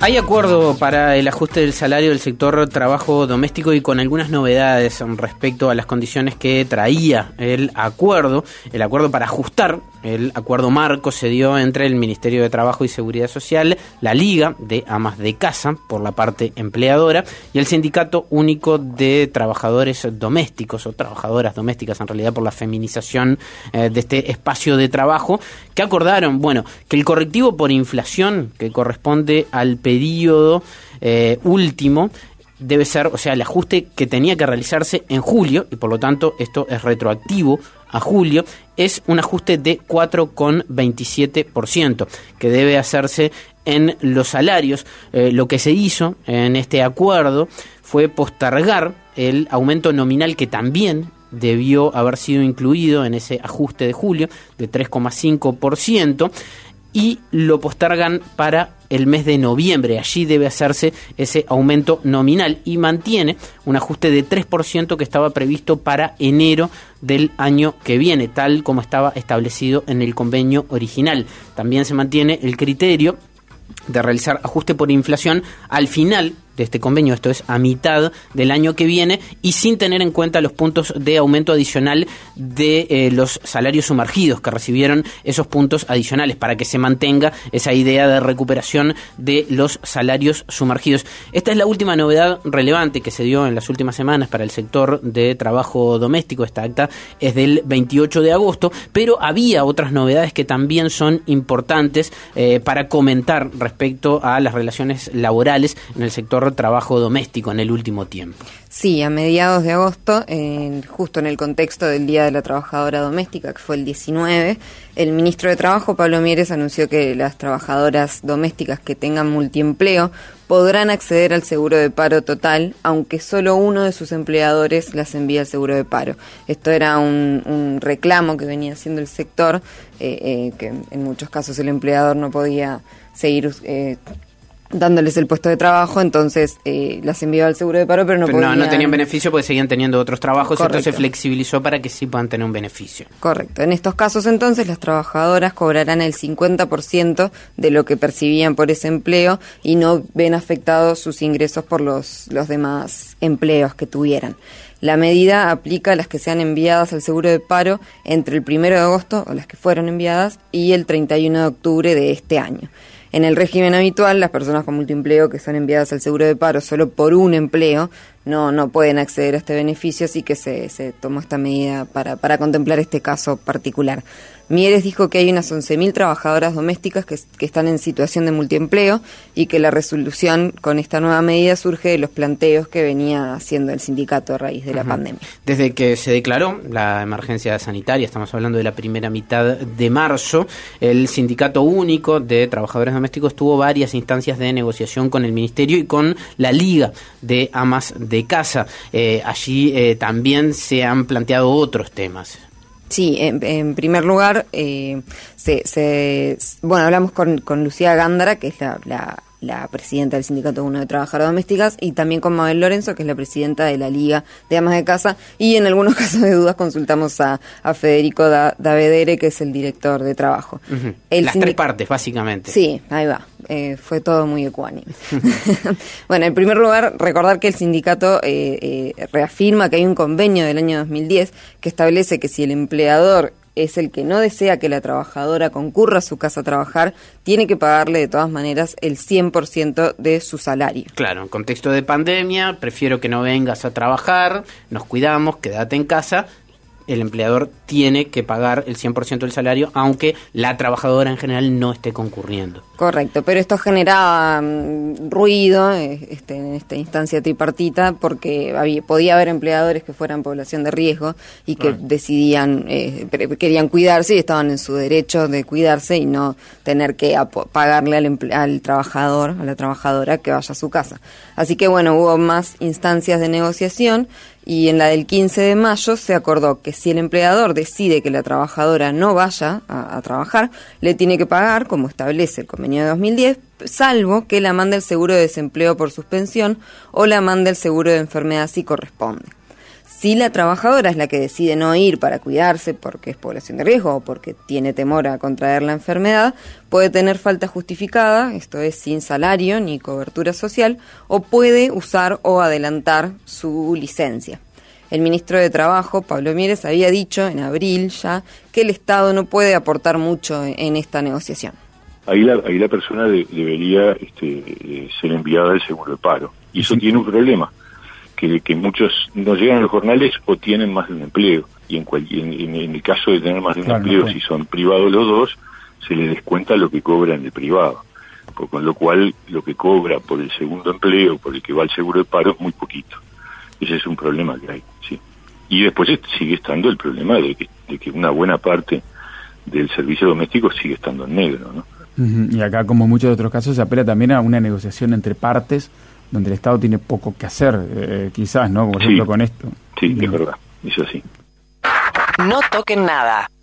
Hay acuerdo para el ajuste del salario del sector trabajo doméstico y con algunas novedades respecto a las condiciones que traía el acuerdo. El acuerdo para ajustar, el acuerdo marco se dio entre el Ministerio de Trabajo y Seguridad Social, la Liga de Amas de Casa por la parte empleadora y el Sindicato Único de Trabajadores Domésticos o Trabajadoras Domésticas, en realidad por la feminización de este espacio de trabajo, que acordaron, que el correctivo por inflación que corresponde al periodo último debe ser, el ajuste que tenía que realizarse en julio, y por lo tanto esto es retroactivo a julio, es un ajuste de 4,27% que debe hacerse en los salarios. Lo que se hizo en este acuerdo fue postergar el aumento nominal que también debió haber sido incluido en ese ajuste de julio de 3,5%, y lo postergan para el mes de noviembre. Allí debe hacerse ese aumento nominal y mantiene un ajuste de 3% que estaba previsto para enero del año que viene, tal como estaba establecido en el convenio original. También se mantiene el criterio de realizar ajuste por inflación al final de este convenio, esto es a mitad del año que viene, y sin tener en cuenta los puntos de aumento adicional de los salarios sumergidos que recibieron esos puntos adicionales, para que se mantenga esa idea de recuperación de los salarios sumergidos. Esta es la última novedad relevante que se dio en las últimas semanas para el sector de trabajo doméstico. Esta acta es del 28 de agosto, pero había otras novedades que también son importantes para comentar respecto a las relaciones laborales en el sector trabajo doméstico en el último tiempo. Sí, a mediados de agosto, justo en el contexto del Día de la Trabajadora Doméstica, que fue el 19, el ministro de Trabajo, Pablo Mieres, anunció que las trabajadoras domésticas que tengan multiempleo podrán acceder al seguro de paro total, aunque solo uno de sus empleadores las envíe al seguro de paro. Esto era un reclamo que venía haciendo el sector, que en muchos casos el empleador no podía seguir dándoles el puesto de trabajo, entonces las envió al seguro de paro, pero no tenían beneficio porque seguían teniendo otros trabajos. Correcto. Esto se flexibilizó para que sí puedan tener un beneficio. Correcto. En estos casos, entonces, las trabajadoras cobrarán el 50% de lo que percibían por ese empleo y no ven afectados sus ingresos por los demás empleos que tuvieran. La medida aplica a las que sean enviadas al seguro de paro entre el 1 de agosto, o las que fueron enviadas, y el 31 de octubre de este año. En el régimen habitual, las personas con multiempleo que son enviadas al seguro de paro solo por un empleo no pueden acceder a este beneficio, así que se tomó esta medida para contemplar este caso particular. Mieres dijo que hay unas 11.000 trabajadoras domésticas que están en situación de multiempleo y que la resolución con esta nueva medida surge de los planteos que venía haciendo el sindicato a raíz de la pandemia. Desde que se declaró la emergencia sanitaria, estamos hablando de la primera mitad de marzo, el Sindicato Único de Trabajadores Domésticos tuvo varias instancias de negociación con el Ministerio y con la Liga de Amas de Casa. Allí también se han planteado otros temas. Sí, en primer lugar, hablamos con Lucía Gándara, que es la presidenta del Sindicato Único de Trabajadoras Domésticas, y también con Mabel Lorenzo, que es la presidenta de la Liga de Amas de Casa, y en algunos casos de dudas consultamos a Federico Davedere, que es el director de trabajo. Uh-huh. Las tres partes, básicamente. Sí, ahí va. Fue todo muy ecuánime. Bueno, en primer lugar, recordar que el sindicato reafirma que hay un convenio del año 2010 que establece que si el empleador es el que no desea que la trabajadora concurra a su casa a trabajar, tiene que pagarle de todas maneras el 100% de su salario. Claro, en contexto de pandemia, prefiero que no vengas a trabajar, nos cuidamos, quédate en casa. El empleador tiene que pagar el 100% del salario, aunque la trabajadora en general no esté concurriendo. Correcto, pero esto genera ruido en esta instancia tripartita, porque podía haber empleadores que fueran población de riesgo y que decidían, querían cuidarse y estaban en su derecho de cuidarse y no tener que pagarle al trabajador, a la trabajadora que vaya a su casa. Así que hubo más instancias de negociación. Y en la del 15 de mayo se acordó que si el empleador decide que la trabajadora no vaya a trabajar, le tiene que pagar, como establece el convenio de 2010, salvo que la mande el seguro de desempleo por suspensión o la mande el seguro de enfermedad si corresponde. Si la trabajadora es la que decide no ir para cuidarse porque es población de riesgo o porque tiene temor a contraer la enfermedad, puede tener falta justificada, esto es sin salario ni cobertura social, o puede usar o adelantar su licencia. El ministro de Trabajo, Pablo Mieres, había dicho en abril ya que el Estado no puede aportar mucho en esta negociación. Ahí la persona debería ser enviada al seguro de paro. Y eso tiene un problema, que muchos no llegan a los jornales o tienen más de un empleo. Y en el caso de tener más de un empleo, si son privados los dos, se les descuenta lo que cobra en el privado. Con lo cual, lo que cobra por el segundo empleo, por el que va al seguro de paro, es muy poquito. Ese es un problema que hay, sí. Y después sigue estando el problema de que una buena parte del servicio doméstico sigue estando en negro, ¿no? Y acá, como en muchos otros casos, se apela también a una negociación entre partes donde el Estado tiene poco que hacer, quizás, ¿no? Por ejemplo, con esto. Sí, es verdad, es así. No toquen nada.